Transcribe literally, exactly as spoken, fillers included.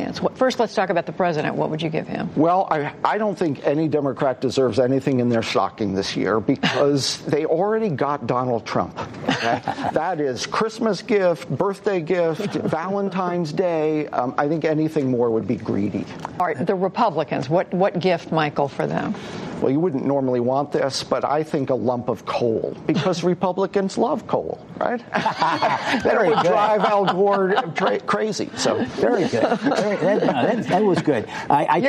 Republicans? First, let's talk about the president. What would you give him? Well, I, I don't think any Democrat deserves anything in their stocking this year because they already got Donald Trump. Okay? That is Christmas gift, birthday gift, Valentine's Day. Um, I think anything more would be greedy. All right, the Republicans, what, what gift, Michael, for them? Well, you wouldn't normally want this, but I think a lump of coal, because Republicans love coal, right? That would good. drive Al Gore tra- crazy. So very good. Very, that, no, that, that was good. I, I